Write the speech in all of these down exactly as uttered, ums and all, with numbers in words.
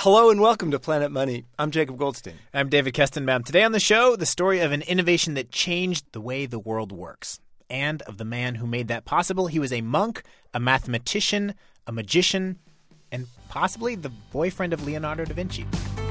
Hello and welcome to Planet Money. I'm Jacob Goldstein. I'm David Kestenbaum. Today on the show, the story of an innovation that changed the way the world works, and of the man who made that possible. He was a monk, a mathematician, a magician, and possibly the boyfriend of Leonardo da Vinci.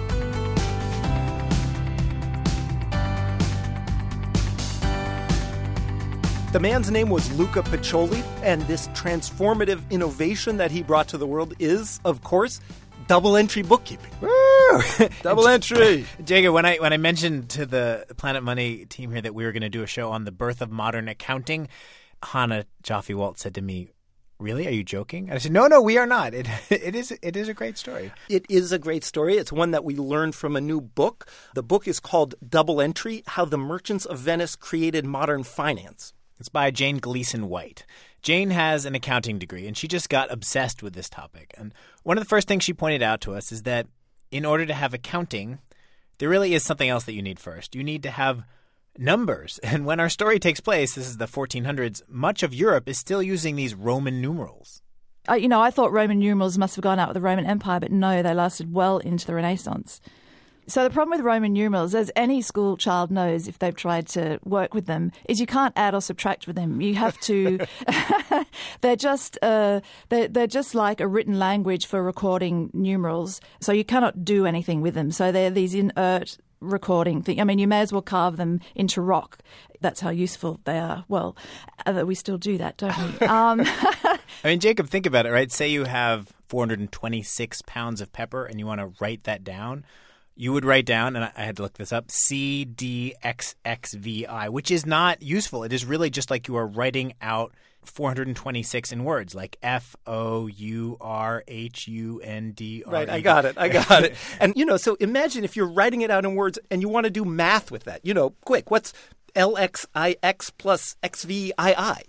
The man's name was Luca Pacioli, and this transformative innovation that he brought to the world is, of course, double-entry bookkeeping. Woo! Double entry! Jacob, when I when I mentioned to the Planet Money team here that we were going to do a show on the birth of modern accounting, Hannah Jaffe-Walt said to me, "Really? Are you joking?" And I said, "No, no, we are not. It it is it is a great story." It is a great story. It's one that we learned from a new book. The book is called Double Entry: How the Merchants of Venice Created Modern Finance. It's by Jane Gleason White. Jane has an accounting degree, and she just got obsessed with this topic. And one of the first things she pointed out to us is that in order to have accounting, there really is something else that you need first. You need to have numbers. And when our story takes place, this is the fourteen hundreds, much of Europe is still using these Roman numerals. Uh, you know, I thought Roman numerals must have gone out with the Roman Empire, but no, they lasted well into the Renaissance. So the problem with Roman numerals, as any school child knows if they've tried to work with them, is you can't add or subtract with them. You have to – they're just uh, they're, they're just like a written language for recording numerals, so you cannot do anything with them. So they're these inert recording things. I mean, you may as well carve them into rock. That's how useful they are. Well, uh, we still do that, don't we? Um, I mean, Jacob, think about it, right? Say you have four hundred twenty-six pounds of pepper and you want to write that down. You would write down, and I had to look this up, C D X X V I, which is not useful. It is really just like you are writing out four hundred twenty-six in words, like F O U R H U N D R E. Right, I got it. I got it. And, you know, so imagine if you're writing it out in words and you want to do math with that. You know, quick, what's L X I X plus X V I I?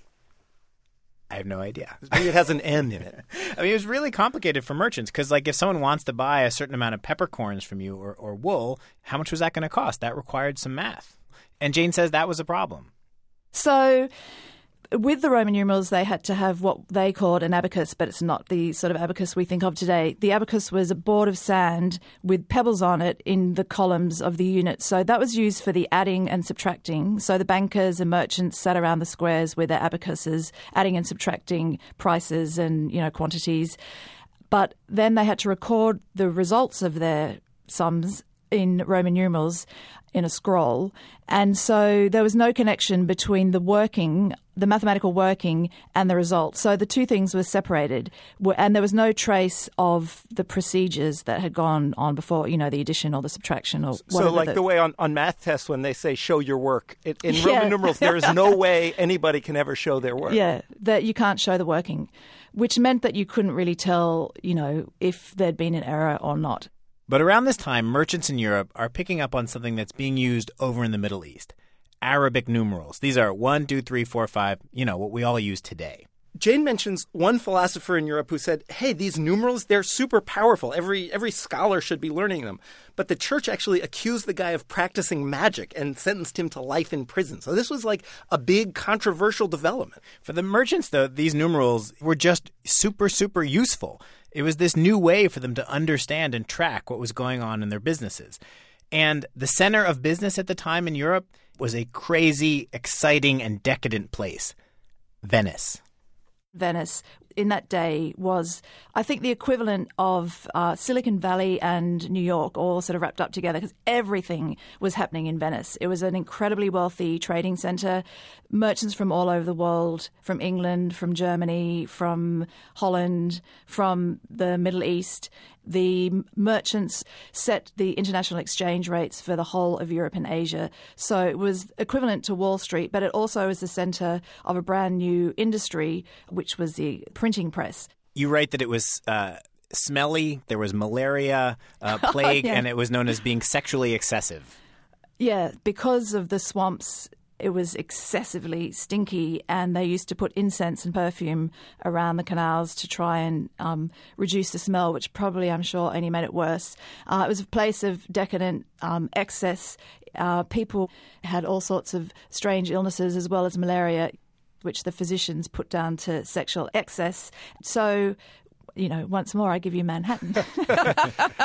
I have no idea. Maybe it has an M in it. I mean, it was really complicated for merchants because, like, if someone wants to buy a certain amount of peppercorns from you or, or wool, how much was that going to cost? That required some math. And Jane says that was a problem. So with the Roman numerals, they had to have what they called an abacus, but it's not the sort of abacus we think of today. The abacus was a board of sand with pebbles on it in the columns of the unit. So that was used for the adding and subtracting. So the bankers and merchants sat around the squares with their abacuses, adding and subtracting prices and, you know, quantities. But then they had to record the results of their sums in Roman numerals in a scroll. And so there was no connection between the working, the mathematical working and the result. So the two things were separated, and there was no trace of the procedures that had gone on before, you know, the addition or the subtraction or whatever. So like the, the way on, on math tests when they say show your work, it, in Yeah. Roman numerals there is no way anybody can ever show their work. Yeah, that you can't show the working, which meant that you couldn't really tell, you know, if there'd been an error or not. But around this time, merchants in Europe are picking up on something that's being used over in the Middle East. Arabic numerals. These are one, two, three, four, five, you know, what we all use today. Jane mentions one philosopher in Europe who said, hey, these numerals, they're super powerful. Every every scholar should be learning them. But the church actually accused the guy of practicing magic and sentenced him to life in prison. So this was like a big controversial development. For the merchants, though, these numerals were just super, super useful. It was this new way for them to understand and track what was going on in their businesses. And the center of business at the time in Europe was a crazy, exciting, and decadent place, Venice. Venice in that day was, I think, the equivalent of uh, Silicon Valley and New York all sort of wrapped up together because everything was happening in Venice. It was an incredibly wealthy trading center. Merchants from all over the world, from England, from Germany, from Holland, from the Middle East. The merchants set the international exchange rates for the whole of Europe and Asia. So it was equivalent to Wall Street, but it also was the center of a brand new industry, which was the printing press. You write that it was uh, smelly, there was malaria, uh, plague, yeah. and it was known as being sexually excessive. Yeah, because of the swamps, it was excessively stinky, and they used to put incense and perfume around the canals to try and um, reduce the smell, which probably, I'm sure, only made it worse. Uh, it was a place of decadent um, excess. Uh, people had all sorts of strange illnesses as well as malaria, which the physicians put down to sexual excess. So, you know, once more, I give you Manhattan.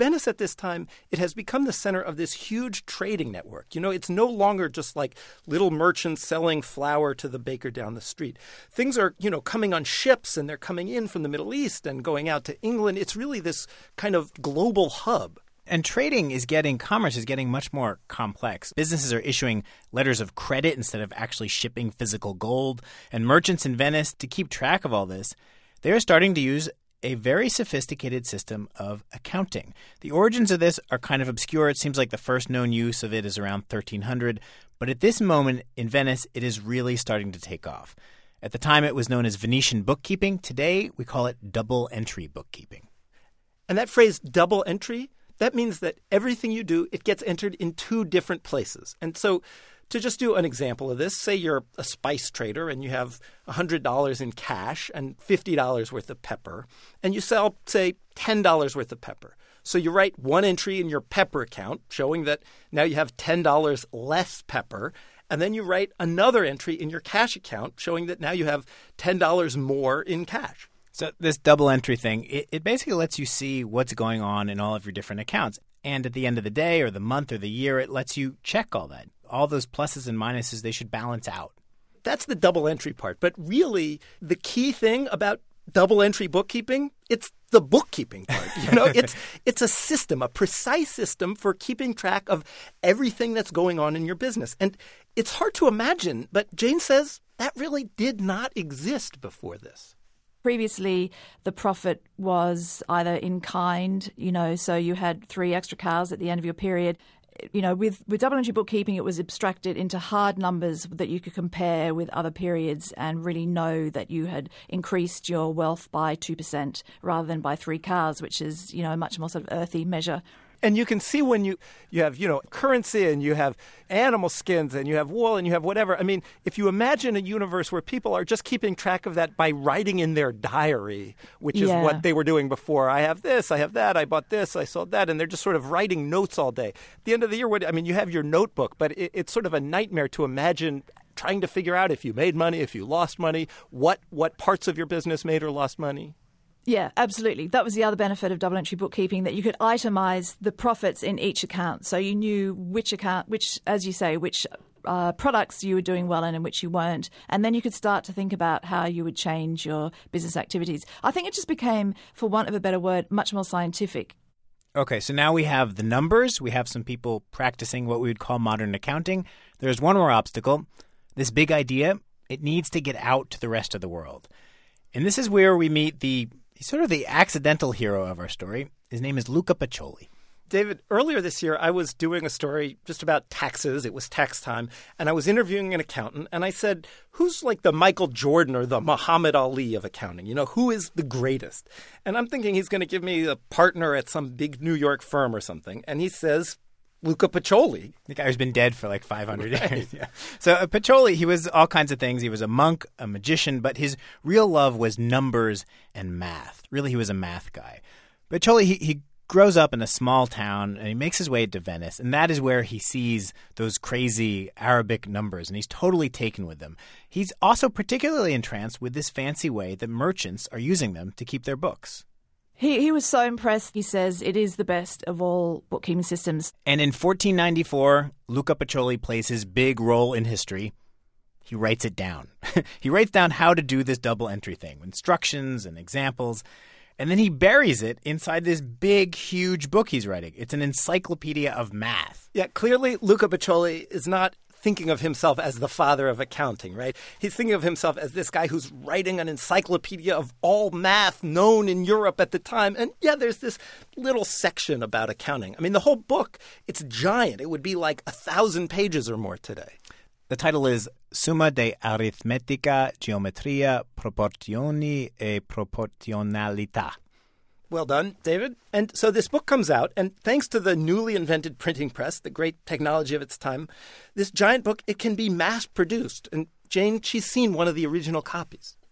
Venice at this time, it has become the center of this huge trading network. You know, it's no longer just like little merchants selling flour to the baker down the street. Things are, you know, coming on ships, and they're coming in from the Middle East and going out to England. It's really this kind of global hub. And trading is getting, commerce is getting much more complex. Businesses are issuing letters of credit instead of actually shipping physical gold. And merchants in Venice, to keep track of all this, they are starting to use a very sophisticated system of accounting. The origins of this are kind of obscure. It seems like the first known use of it is around thirteen hundred. But at this moment in Venice, it is really starting to take off. At the time, it was known as Venetian bookkeeping. Today, we call it double entry bookkeeping. And that phrase, double entry, that means that everything you do, it gets entered in two different places. And so to just do an example of this, say you're a spice trader and you have one hundred dollars in cash and fifty dollars worth of pepper, and you sell, say, ten dollars worth of pepper. So you write one entry in your pepper account showing that now you have ten dollars less pepper, and then you write another entry in your cash account showing that now you have ten dollars more in cash. So this double entry thing, it, it basically lets you see what's going on in all of your different accounts. And at the end of the day or the month or the year, it lets you check all that. All those pluses and minuses, they should balance out. That's the double entry part. But really, the key thing about double entry bookkeeping, it's the bookkeeping part. You know, it's it's a system, a precise system for keeping track of everything that's going on in your business. And it's hard to imagine, but Jane says that really did not exist before this. Previously, the profit was either in kind, you know, so you had three extra cows at the end of your period. You know, with, with double entry bookkeeping, it was abstracted into hard numbers that you could compare with other periods and really know that you had increased your wealth by two percent rather than by three cows, which is, you know, a much more sort of earthy measure. And you can see when you, you have, you know, currency and you have animal skins and you have wool and you have whatever. I mean, if you imagine a universe where people are just keeping track of that by writing in their diary, which is Yeah. what they were doing before. I have this, I have that, I bought this, I sold that. And they're just sort of writing notes all day. At the end of the year, what, I mean, you have your notebook, but it, it's sort of a nightmare to imagine trying to figure out if you made money, if you lost money, what, what parts of your business made or lost money. Yeah, absolutely. That was the other benefit of double entry bookkeeping, that you could itemize the profits in each account. So you knew which account, which, as you say, which uh, products you were doing well in and which you weren't. And then you could start to think about how you would change your business activities. I think it just became, for want of a better word, much more scientific. Okay, so now we have the numbers. We have some people practicing what we would call modern accounting. There's one more obstacle. This big idea, it needs to get out to the rest of the world. And this is where we meet the He's sort of the accidental hero of our story. His name is Luca Pacioli. David, earlier this year, I was doing a story just about taxes. It was tax time. And I was interviewing an accountant. And I said, who's like the Michael Jordan or the Muhammad Ali of accounting? You know, who is the greatest? And I'm thinking he's going to give me a partner at some big New York firm or something. And he says, Luca Pacioli. The guy who's been dead for like five hundred right. years. Yeah. So uh, Pacioli, he was all kinds of things. He was a monk, a magician, but his real love was numbers and math. Really, he was a math guy. Pacioli, he, he grows up in a small town, and he makes his way to Venice, and that is where he sees those crazy Arabic numbers, and he's totally taken with them. He's also particularly entranced with this fancy way that merchants are using them to keep their books. He he was so impressed. He says it is the best of all bookkeeping systems. And in fourteen ninety-four, Luca Pacioli plays his big role in history. He writes it down. He writes down how to do this double entry thing, instructions and examples. And then he buries it inside this big, huge book he's writing. It's an encyclopedia of math. Yeah, clearly Luca Pacioli is not thinking of himself as the father of accounting, right? He's thinking of himself as this guy who's writing an encyclopedia of all math known in Europe at the time. And yeah, there's this little section about accounting. I mean, the whole book, it's giant. It would be like a thousand pages or more today. The title is Summa de Aritmetica, Geometria, Proporzioni e Proporzionalità. Well done, David. And so this book comes out, and thanks to the newly invented printing press, the great technology of its time, this giant book, it can be mass-produced. And Jane, she's seen one of the original copies.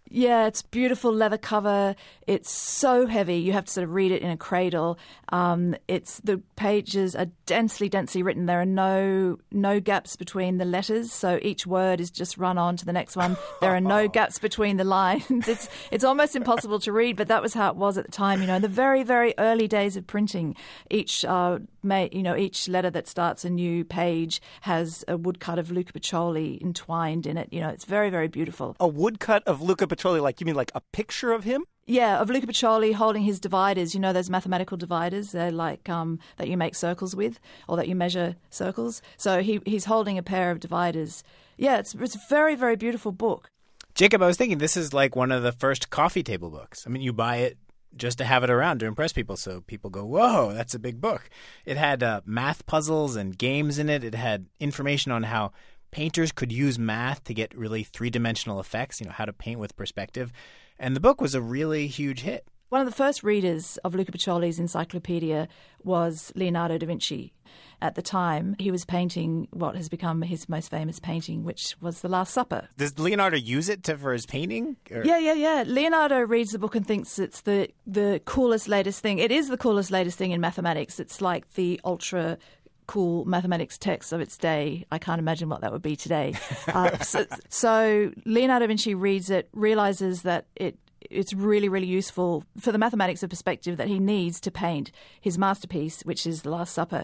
Yeah, it's beautiful leather cover. It's so heavy. You have to sort of read it in a cradle. Um, it's the pages are densely, densely written. There are no no gaps between the letters, so each word is just run on to the next one. There are no gaps between the lines. It's it's almost impossible to read, but that was how it was at the time. You know, in the very, very early days of printing, each uh, may, you know each letter that starts a new page has a woodcut of Luca Pacioli entwined in it. You know, it's very, very beautiful. A woodcut of Luca Pacioli, like you mean like a picture of him? Yeah, of Luca Pacioli holding his dividers. You know those mathematical dividers? They're like um, that you make circles with, or that you measure circles. So he he's holding a pair of dividers. Yeah, it's it's a very, very beautiful book. Jacob, I was thinking this is like one of the first coffee table books. I mean, you buy it just to have it around to impress people, so people go, whoa, that's a big book. It had uh, math puzzles and games in it. It had information on how painters could use math to get really three-dimensional effects, you know, how to paint with perspective. And the book was a really huge hit. One of the first readers of Luca Pacioli's encyclopedia was Leonardo da Vinci. At the time, he was painting what has become his most famous painting, which was The Last Supper. Does Leonardo use it to, for his painting? Or? Yeah, yeah, yeah. Leonardo reads the book and thinks it's the, the coolest, latest thing. It is the coolest, latest thing in mathematics. It's like the ultra cool mathematics text of its day. I can't imagine what that would be today. Uh, so, so Leonardo da Vinci reads it, realizes that it it's really, really useful for the mathematics of perspective that he needs to paint his masterpiece, which is The Last Supper.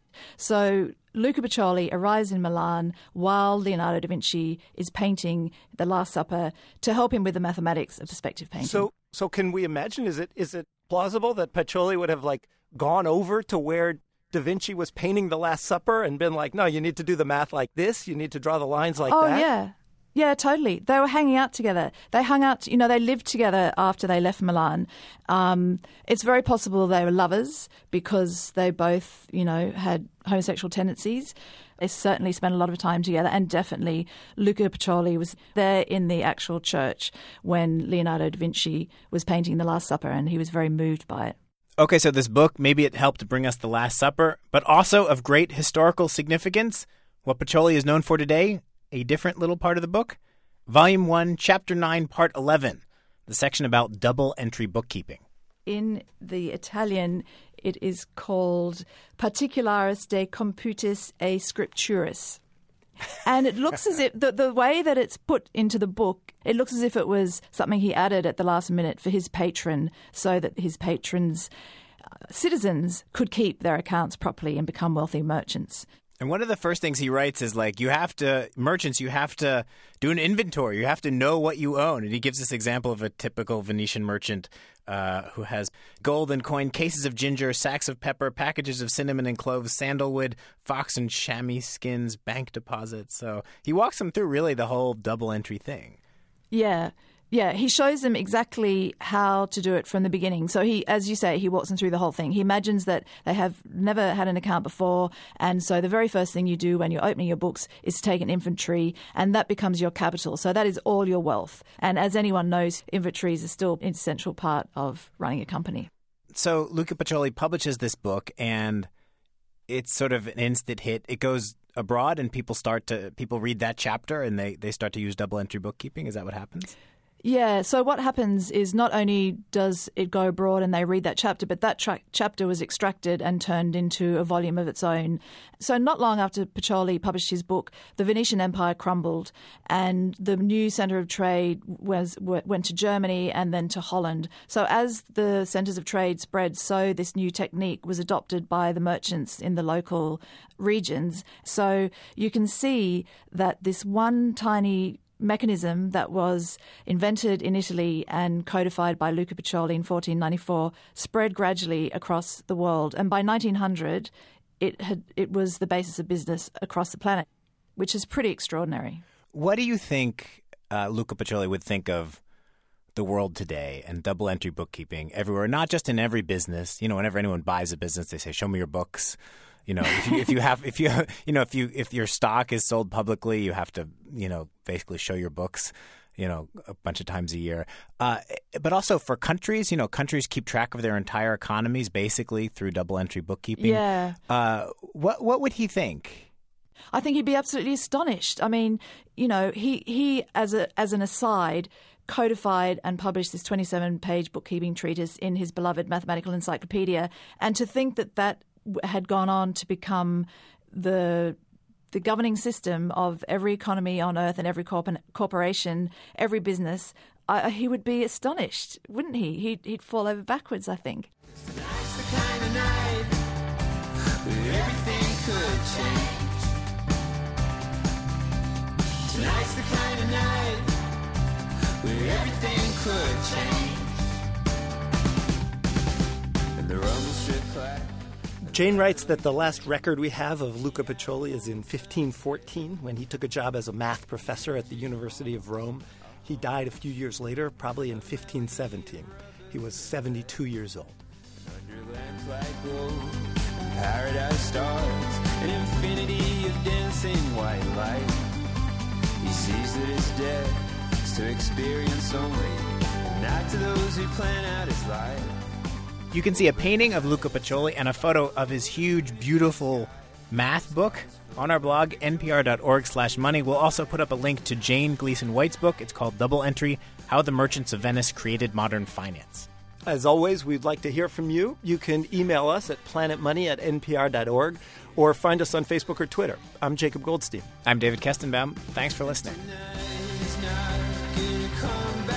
So Luca Pacioli arrives in Milan while Leonardo da Vinci is painting The Last Supper to help him with the mathematics of perspective painting. So, so can we imagine? Is it is it plausible that Pacioli would have like gone over to where Da Vinci was painting The Last Supper and been like, no, you need to do the math like this. You need to draw the lines like oh, that. Oh, yeah. Yeah, totally. They were hanging out together. They hung out, you know, they lived together after they left Milan. Um, it's very possible they were lovers because they both, you know, had homosexual tendencies. They certainly spent a lot of time together, and definitely Luca Pacioli was there in the actual church when Leonardo da Vinci was painting The Last Supper, and he was very moved by it. Okay, so this book, maybe it helped bring us The Last Supper, but also of great historical significance. What Pacioli is known for today, a different little part of the book. Volume one, Chapter nine, Part eleven, the section about double-entry bookkeeping. In the Italian, it is called Particularis de Computis et Scripturis. And it looks as if, the, the way that it's put into the book, it looks as if it was something he added at the last minute for his patron so that his patrons, uh, citizens, could keep their accounts properly and become wealthy merchants. And one of the first things he writes is like, you have to, merchants, you have to do an inventory. You have to know what you own. And he gives this example of a typical Venetian merchant uh, who has gold and coin, cases of ginger, sacks of pepper, packages of cinnamon and cloves, sandalwood, fox and chamois skins, bank deposits. So he walks them through really the whole double entry thing. Yeah. Yeah, he shows them exactly how to do it from the beginning. So he, as you say, he walks them through the whole thing. He imagines that they have never had an account before. And so the very first thing you do when you're opening your books is to take an inventory, and that becomes your capital. So that is all your wealth. And as anyone knows, inventories are still an essential part of running a company. So Luca Pacioli publishes this book, and it's sort of an instant hit. It goes abroad, and people start to people read that chapter, and they, they start to use double entry bookkeeping. Is that what happens? Yeah, so what happens is not only does it go abroad and they read that chapter, but that tra- chapter was extracted and turned into a volume of its own. So not long after Pacioli published his book, the Venetian Empire crumbled, and the new centre of trade was went to Germany and then to Holland. So as the centres of trade spread, so this new technique was adopted by the merchants in the local regions. So you can see that this one tiny mechanism that was invented in Italy and codified by Luca Pacioli in fourteen ninety-four spread gradually across the world. And by nineteen hundred, it had it was the basis of business across the planet, which is pretty extraordinary. What do you think uh, Luca Pacioli would think of the world today and double entry bookkeeping everywhere, not just in every business? You know, whenever anyone buys a business, they say, show me your books. You know, if you, if you have, if you, you know, if you, if your stock is sold publicly, you have to, you know, basically show your books, you know, a bunch of times a year. Uh, but also for countries, you know, countries keep track of their entire economies basically through double entry bookkeeping. Yeah. Uh, what, what would he think? I think he'd be absolutely astonished. I mean, you know, he, he as a, as an aside, codified and published this twenty-seven page bookkeeping treatise in his beloved Mathematical Encyclopedia. And to think that that had gone on to become the the governing system of every economy on earth and every corp- corporation, every business, uh, he would be astonished, wouldn't he? He'd, he'd fall over backwards, I think. Tonight's the kind of night where everything could change. Tonight's the kind of night where everything could change. And the rumble strip clack. Jane writes that the last record we have of Luca Pacioli is in fifteen fourteen, when he took a job as a math professor at the University of Rome. He died a few years later, probably in fifteen seventeen. He was seventy-two years old. Under lamplight glow, and paradise stars, an infinity of dancing white light. He sees that it's dead, it's to experience only, not to those who plan out his life. You can see a painting of Luca Pacioli and a photo of his huge, beautiful math book on our blog, npr.org slash money. We'll also put up a link to Jane Gleason White's book. It's called Double Entry, How the Merchants of Venice Created Modern Finance. As always, we'd like to hear from you. You can email us at planetmoney at npr dot org or find us on Facebook or Twitter. I'm Jacob Goldstein. I'm David Kestenbaum. Thanks for listening. Tonight is not gonna come back.